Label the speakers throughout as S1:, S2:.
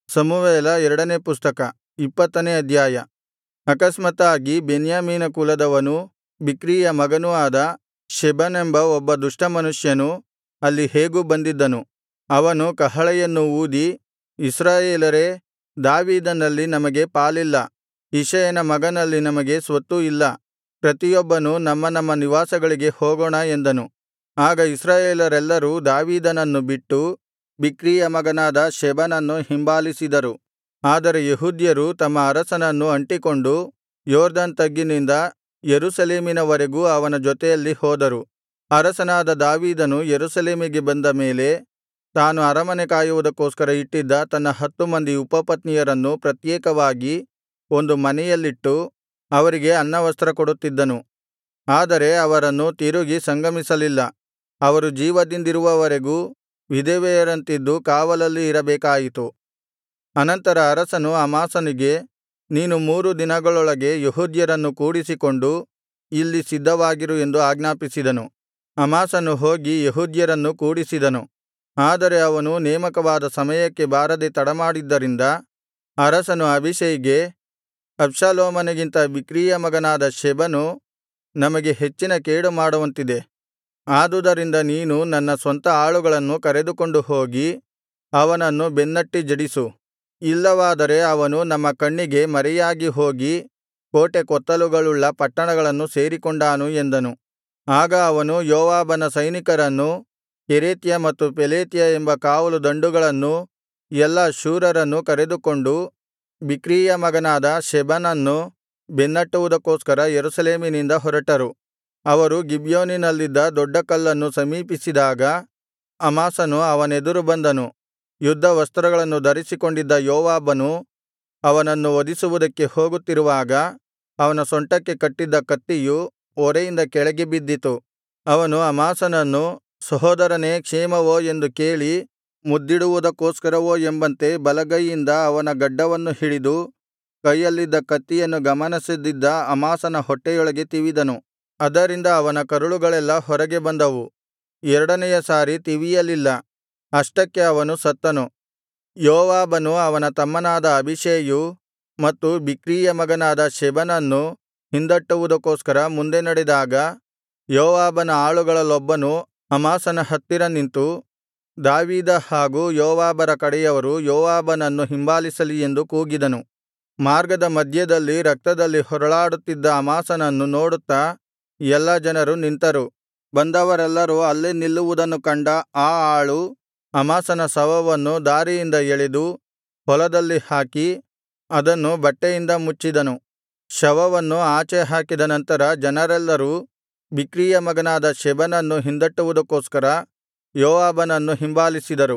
S1: ಸಮುವೇಲ 2ನೇ ಪುಸ್ತಕ 20ನೇ ಅಧ್ಯಾಯ. ಅಕಸ್ಮಾತ್ತಾಗಿ ಬೆನ್ಯಾಮೀನ ಕುಲದವನೂ ಬಿಕ್ರೀಯ ಮಗನೂ ಆದ ಶೆಬನೆಂಬ ಒಬ್ಬ ದುಷ್ಟ ಮನುಷ್ಯನು ಅಲ್ಲಿ ಹೇಗೋ ಬಂದಿದ್ದನು. ಅವನು ಕಹಳೆಯನ್ನು ಊದಿ, ಇಸ್ರಾಯೇಲರೇ, ದಾವೀದನಲ್ಲಿ ನಮಗೆ ಪಾಲಿಲ್ಲ, ಇಷಯನ ಮಗನಲ್ಲಿ ನಮಗೆ ಸ್ವತ್ತು ಇಲ್ಲ, ಪ್ರತಿಯೊಬ್ಬನೂ ನಮ್ಮ ನಮ್ಮ ನಿವಾಸಗಳಿಗೆ ಹೋಗೋಣ ಎಂದನು. ಆಗ ಇಸ್ರಾಯೇಲರೆಲ್ಲರೂ ದಾವೀದನನ್ನು ಬಿಟ್ಟು ಬಿಕ್ರೀಯ ಮಗನಾದ ಶೆಬನನ್ನು ಹಿಂಬಾಲಿಸಿದರು. ಆದರೆ ಯೆಹೂದ್ಯರು ತಮ್ಮ ಅರಸನನ್ನು ಅಂಟಿಕೊಂಡು ಯೊರ್ದನ್ ತಗ್ಗಿನಿಂದ ಯೆರೂಸಲೇಮಿನವರೆಗೂ ಅವನ ಜೊತೆಯಲ್ಲಿ ಹೋದರು. ಅರಸನಾದ ದಾವೀದನು ಯೆರೂಸಲೇಮಿಗೆ ಬಂದ ಮೇಲೆ ತಾನು ಅರಮನೆ ಕಾಯುವುದಕ್ಕೋಸ್ಕರ ಇಟ್ಟಿದ್ದ ತನ್ನ 10 ಮಂದಿ ಉಪಪತ್ನಿಯರನ್ನು ಪ್ರತ್ಯೇಕವಾಗಿ ಒಂದು ಮನೆಯಲ್ಲಿಟ್ಟು ಅವರಿಗೆ ಅನ್ನವಸ್ತ್ರ ಕೊಡುತ್ತಿದ್ದನು. ಆದರೆ ಅವರನ್ನು ತಿರುಗಿ ಸಂಗಮಿಸಲಿಲ್ಲ. ಅವರು ಜೀವದಿಂದಿರುವವರೆಗೂ ವಿಧವೆಯರಂತಿದ್ದು ಕಾವಲಲ್ಲಿ ಇರಬೇಕಾಯಿತು. ಅನಂತರ ಅರಸನು ಅಮಾಸನಿಗೆ, ನೀನು 3 ದಿನಗಳೊಳಗೆ ಯೆಹೂದ್ಯರನ್ನು ಕೂಡಿಸಿಕೊಂಡು ಇಲ್ಲಿ ಸಿದ್ಧವಾಗಿರು ಎಂದು ಆಜ್ಞಾಪಿಸಿದನು. ಅಮಾಸನು ಹೋಗಿ ಯೆಹೂದ್ಯರನ್ನು ಕೂಡಿಸಿದನು. ಆದರೆ ಅವನು ನೇಮಕವಾದ ಸಮಯಕ್ಕೆ ಬಾರದೆ ತಡಮಾಡಿದ್ದರಿಂದ ಅರಸನು ಅಬೀಷೈಗೆ, ಅಬ್ಷಾಲೋಮನಿಗಿಂತ ಬಿಕ್ರೀಯ ಮಗನಾದ ಶೆಬನು ನಮಗೆ ಹೆಚ್ಚಿನ ಕೇಡು ಮಾಡುವಂತಿದೆ. ಆದುದರಿಂದ ನೀನು ನನ್ನ ಸ್ವಂತ ಆಳುಗಳನ್ನು ಕರೆದುಕೊಂಡು ಹೋಗಿ ಅವನನ್ನು ಬೆನ್ನಟ್ಟಿ ಜಡಿಸು. ಇಲ್ಲವಾದರೆ ಅವನು ನಮ್ಮ ಕಣ್ಣಿಗೆ ಮರೆಯಾಗಿ ಹೋಗಿ ಕೋಟೆ ಕೊತ್ತಲುಗಳುಳ್ಳ ಪಟ್ಟಣಗಳನ್ನು ಸೇರಿಕೊಂಡಾನು ಎಂದನು. ಆಗ ಅವನು ಯೋವಾಬನ ಸೈನಿಕರನ್ನೂ ಕೆರೇತ್ಯ ಮತ್ತು ಪೆಲೇತ್ಯ ಎಂಬ ಕಾವಲು ದಂಡುಗಳನ್ನೂ ಎಲ್ಲಾ ಶೂರರನ್ನೂ ಕರೆದುಕೊಂಡು ಬಿಕ್ರೀಯ ಮಗನಾದ ಶೆಬನನ್ನು ಬೆನ್ನಟ್ಟುವುದಕ್ಕೋಸ್ಕರ ಯೆರೂಸಲೇಮಿನಿಂದ ಹೊರಟರು. ಅವರು ಗಿಬ್ಯೋನಿನಲ್ಲಿದ್ದ ದೊಡ್ಡ ಕಲ್ಲನ್ನು ಸಮೀಪಿಸಿದಾಗ ಅಮಾಸನು ಅವನೆದುರು ಬಂದನು. ಯುದ್ಧ ವಸ್ತ್ರಗಳನ್ನು ಧರಿಸಿಕೊಂಡಿದ್ದ ಯೋವಾಬನು ಅವನನ್ನು ವಧಿಸುವುದಕ್ಕೆ ಹೋಗುತ್ತಿರುವಾಗ ಅವನ ಸೊಂಟಕ್ಕೆ ಕಟ್ಟಿದ್ದ ಕತ್ತಿಯು ಒರೆಯಿಂದ ಕೆಳಗೆ ಬಿದ್ದಿತು. ಅವನು ಅಮಾಸನನ್ನು, ಸಹೋದರನೇ, ಕ್ಷೇಮವೋ ಎಂದು ಕೇಳಿ ಮುದ್ದಿಡುವುದಕ್ಕೋಸ್ಕರವೋ ಎಂಬಂತೆ ಬಲಗೈಯಿಂದ ಅವನ ಗಡ್ಡವನ್ನು ಹಿಡಿದು ಕೈಯಲ್ಲಿದ್ದ ಕತ್ತಿಯನ್ನು ಗಮನಿಸದಿದ್ದ ಅಮಾಸನ ಹೊಟ್ಟೆಯೊಳಗೆ ತಿವಿದನು. ಅದರಿಂದ ಅವನ ಕರುಳುಗಳೆಲ್ಲಾ ಹೊರಗೆ ಬಂದವು. 2ನೆಯ ಸಾರಿ ತಿವಿಯಲಿಲ್ಲ. ಅಷ್ಟಕ್ಕೆ ಅವನು ಸತ್ತನು. ಯೋವಾಬನು ಅವನ ತಮ್ಮನಾದ ಅಬೀಷೈಯೂ ಮತ್ತು ಬಿಕ್ರೀಯ ಮಗನಾದ ಶೆಬನನ್ನು ಹಿಂದಟ್ಟುವುದಕ್ಕೋಸ್ಕರ ಮುಂದೆ ನಡೆದಾಗ ಯೋವಾಬನ ಆಳುಗಳಲ್ಲೊಬ್ಬನು ಅಮಾಸನ ಹತ್ತಿರ ನಿಂತು, ದಾವೀದ ಹಾಗೂ ಯೋವಾಬರ ಕಡೆಯವರು ಯೋವಾಬನನ್ನು ಹಿಂಬಾಲಿಸಲಿ ಎಂದು ಕೂಗಿದನು. ಮಾರ್ಗದ ಮಧ್ಯದಲ್ಲಿ ರಕ್ತದಲ್ಲಿ ಹೊರಳಾಡುತ್ತಿದ್ದ ಅಮಾಸನನ್ನು ನೋಡುತ್ತಾ ಎಲ್ಲಾ ಜನರು ನಿಂತರು. ಬಂದವರೆಲ್ಲರೂ ಅಲ್ಲೇ ನಿಲ್ಲುವುದನ್ನು ಕಂಡ ಆ ಆಳು ಅಮಾಸನ ಶವವನ್ನು ದಾರಿಯಿಂದ ಎಳೆದು ಹೊಲದಲ್ಲಿ ಹಾಕಿ ಅದನ್ನು ಬಟ್ಟೆಯಿಂದ ಮುಚ್ಚಿದನು. ಶವವನ್ನು ಆಚೆ ಹಾಕಿದ ನಂತರ ಜನರೆಲ್ಲರೂ ಬಿಕ್ರೀಯ ಮಗನಾದ ಶೆಬನನ್ನು ಹಿಂದಟ್ಟುವುದಕ್ಕೋಸ್ಕರ ಯೋವಾಬನನ್ನು ಹಿಂಬಾಲಿಸಿದರು.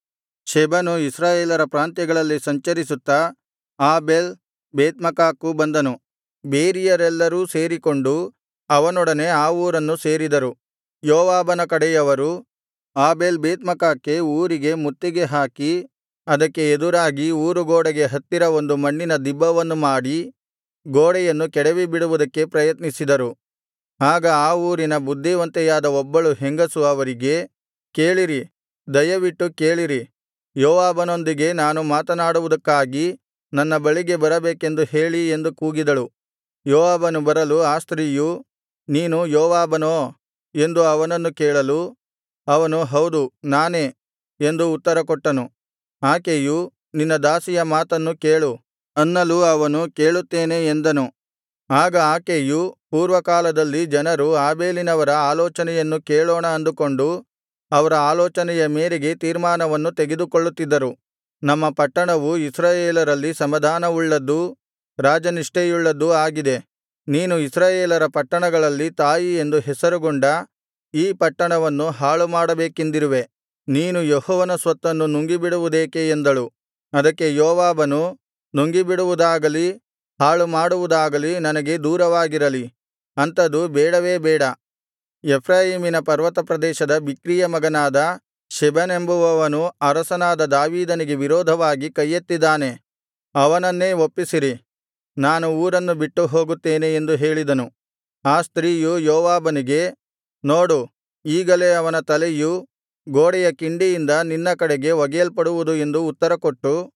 S1: ಶೆಬನು ಇಸ್ರಾಯೇಲರ ಪ್ರಾಂತ್ಯಗಳಲ್ಲಿ ಸಂಚರಿಸುತ್ತಾ ಆಬೇಲ್ ಬೇತ್ಮಕಾಕ್ಕೂ ಬಂದನು. ಬೇರಿಯರೆಲ್ಲರೂ ಸೇರಿಕೊಂಡು ಅವನೊಡನೆ ಆ ಊರನ್ನು ಸೇರಿದರು. ಯೋವಾಬನ ಕಡೆಯವರು ಆಬೇಲ್ ಬೇತ್ಮಕಾಕ್ಕೆ ಊರಿಗೆ ಮುತ್ತಿಗೆ ಹಾಕಿ ಅದಕ್ಕೆ ಎದುರಾಗಿ ಊರುಗೋಡೆಗೆ ಹತ್ತಿರ ಒಂದು ಮಣ್ಣಿನ ದಿಬ್ಬವನ್ನು ಮಾಡಿ ಗೋಡೆಯನ್ನು ಕೆಡವಿಬಿಡುವುದಕ್ಕೆ ಪ್ರಯತ್ನಿಸಿದರು. ಆಗ ಆ ಊರಿನ ಬುದ್ಧಿವಂತೆಯಾದ ಒಬ್ಬಳು ಹೆಂಗಸು ಅವರಿಗೆ, ಕೇಳಿರಿ, ದಯವಿಟ್ಟು ಕೇಳಿರಿ, ಯೋವಾಬನೊಂದಿಗೆ ನಾನು ಮಾತನಾಡುವುದಕ್ಕಾಗಿ ನನ್ನ ಬಳಿಗೆ ಬರಬೇಕೆಂದು ಹೇಳಿ ಎಂದು ಕೂಗಿದಳು. ಯೋವಾಬನು ಬರಲು ಆ ಸ್ತ್ರೀಯು, ನೀನು ಯೋವಾಬನೋ ಎಂದು ಅವನನ್ನು ಕೇಳಲು ಅವನು, ಹೌದು, ನಾನೇ ಎಂದು ಉತ್ತರಕೊಟ್ಟನು. ಆಕೆಯು, ನಿನ್ನ ದಾಸಿಯ ಮಾತನ್ನು ಕೇಳು ಅನ್ನಲು ಅವನು, ಕೇಳುತ್ತೇನೆ ಎಂದನು. ಆಗ ಆಕೆಯು, ಪೂರ್ವಕಾಲದಲ್ಲಿ ಜನರು ಆಬೇಲಿನವರ ಆಲೋಚನೆಯನ್ನು ಕೇಳೋಣ ಅಂದುಕೊಂಡು ಅವರ ಆಲೋಚನೆಯ ಮೇರೆಗೆ ತೀರ್ಮಾನವನ್ನು ತೆಗೆದುಕೊಳ್ಳುತ್ತಿದ್ದರು. ನಮ್ಮ ಪಟ್ಟಣವು ಇಸ್ರಾಯೇಲರಲ್ಲಿ ಸಮಾಧಾನವುಳ್ಳದ್ದೂ ರಾಜನಿಷ್ಠೆಯುಳ್ಳದ್ದೂ ಆಗಿದೆ. ನೀನು ಇಸ್ರಾಯೇಲರ ಪಟ್ಟಣಗಳಲ್ಲಿ ತಾಯಿ ಎಂದು ಹೆಸರುಗೊಂಡ ಈ ಪಟ್ಟಣವನ್ನು ಹಾಳುಮಾಡಬೇಕೆಂದಿರುವೆ. ನೀನು ಯೆಹೋವನ ಸ್ವತ್ತನ್ನು ನುಂಗಿಬಿಡುವುದೇಕೆ ಎಂದಳು. ಅದಕ್ಕೆ ಯೋವಾಬನು, ನುಂಗಿಬಿಡುವುದಾಗಲಿ ಹಾಳುಮಾಡುವುದಾಗಲಿ ನನಗೆ ದೂರವಾಗಿರಲಿ. ಅಂಥದು ಬೇಡವೇ ಬೇಡ. ಎಫ್ರಾಯೀಮಿನ ಪರ್ವತ ಪ್ರದೇಶದ ಬಿಕ್ರೀಯ ಮಗನಾದ ಶೆಬನೆಂಬುವವನು ಅರಸನಾದ ದಾವೀದನಿಗೆ ವಿರೋಧವಾಗಿ ಕೈಯೆತ್ತಿದ್ದಾನೆ. ಅವನನ್ನೇ ಒಪ್ಪಿಸಿರಿ, ನಾನು ಊರನ್ನು ಬಿಟ್ಟು ಹೋಗುತ್ತೇನೆ ಎಂದು ಹೇಳಿದನು. ಆ ಸ್ತ್ರೀಯು ಯೋವಾಬನಿಗೆ, ನೋಡು, ಈಗಲೇ ಅವನ ತಲೆಯು ಗೋಡೆಯ ಕಿಂಡಿಯಿಂದ ನಿನ್ನ ಕಡೆಗೆ ಒಗೆಯಲ್ಪಡುವುದು ಎಂದು ಉತ್ತರಕೊಟ್ಟು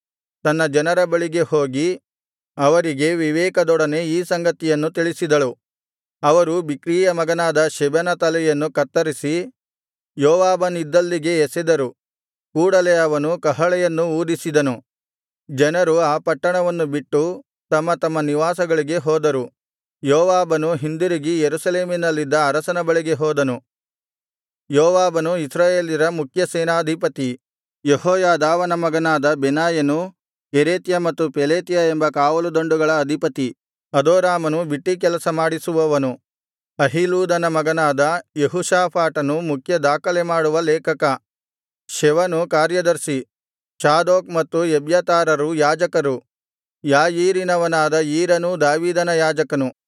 S1: ತನ್ನ ಜನರ ಬಳಿಗೆ ಹೋಗಿ ಅವರಿಗೆ ವಿವೇಕದೊಡನೆ ಈ ಸಂಗತಿಯನ್ನು ತಿಳಿಸಿದಳು. ಅವರು ಬಿಕ್ರೀಯ ಮಗನಾದ ಶೆಬನ ತಲೆಯನ್ನು ಕತ್ತರಿಸಿ ಯೋವಾಬನಿದ್ದಲ್ಲಿಗೆ ಎಸೆದರು. ಕೂಡಲೆ ಅವನು ಕಹಳೆಯನ್ನು ಊದಿಸಿದನು. ಜನರು ಆ ಪಟ್ಟಣವನ್ನು ಬಿಟ್ಟು ತಮ್ಮ ತಮ್ಮ ನಿವಾಸಗಳಿಗೆ ಹೋದರು. ಯೋವಾಬನು ಹಿಂದಿರುಗಿ ಯೆರೂಸಲೇಮಿನಲ್ಲಿದ್ದ ಅರಸನ ಬಳಿಗೆ ಹೋದನು. ಯೋವಾಬನು ಇಸ್ರಾಯೇಲ್ಯರ ಮುಖ್ಯ ಸೇನಾಧಿಪತಿ. ಯೆಹೋಯಾದಾವನ ಮಗನಾದ ಬೆನಾಯನು ಕೆರೇತ್ಯ ಮತ್ತು ಪೆಲೇತ್ಯ ಎಂಬ ಕಾವಲುದಂಡುಗಳ ಅಧಿಪತಿ. ಅದೋರಾಮನು ಬಿಟ್ಟೀಕೆಲಸ ಮಾಡಿಸುವವನು. ಅಹೀಲೂದನ ಮಗನಾದ ಯೆಹೋಷಾಫಾಟನು ಮುಖ್ಯ ದಾಖಲೆಮಾಡುವ ಲೇಖಕ. ಶೆವನು ಕಾರ್ಯದರ್ಶಿ. ಚಾದೋಕ್ ಮತ್ತು ಎಬ್ಯಾತಾರರು ಯಾಜಕರು. ಯಾಯೀರಿನವನಾದ ಈರನೂ ದಾವೀದನ ಯಾಜಕನು.